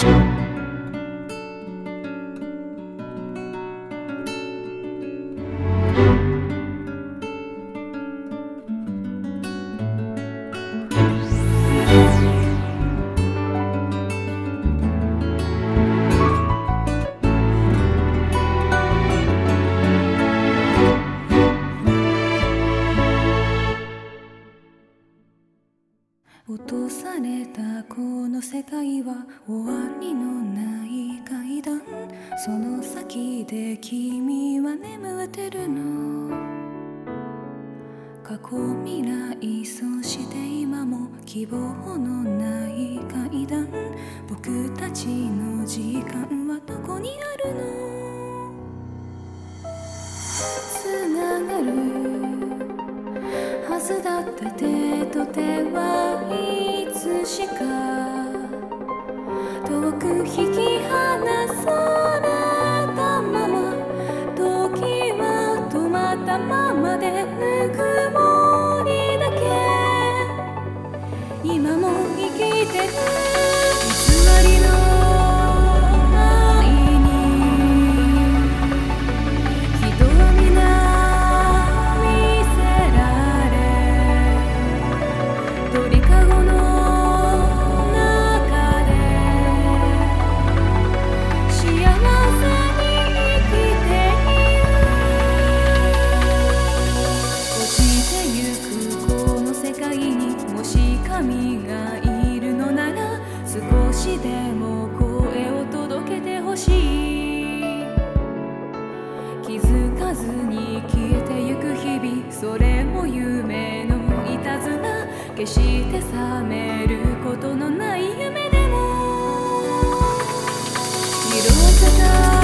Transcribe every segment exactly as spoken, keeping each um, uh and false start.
落とされたこの世界は終わりのない階段、その先で君は眠ってるの。過去未来そして今も希望のない階段、僕たちの時間はどこにあるの。つながるはずだった手と手はいつしか遠く引き離されたまま、時は止まったままでぬくもりだけ今も生きてる。偽りの神がいるのなら少しでも声を届けてほしい。気づかずに消えてゆく日々、それも夢のいたずら、決して覚めることのない夢でも色せた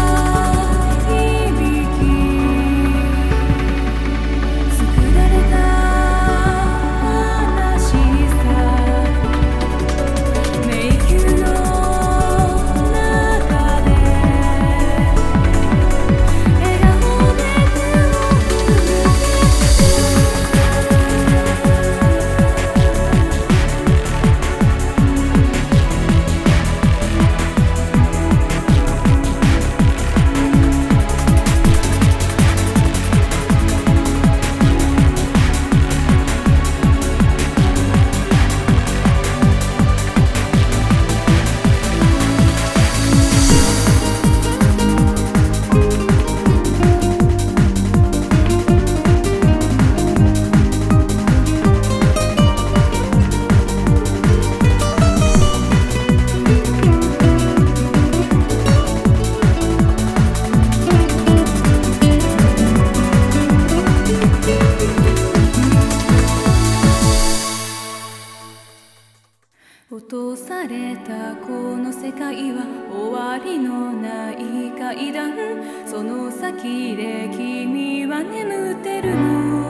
落とされたこの世界は終わりのない階段、その先で君は眠ってるの。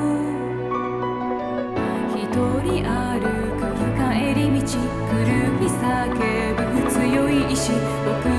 一人歩く帰り道、狂い叫ぶ強い意志、僕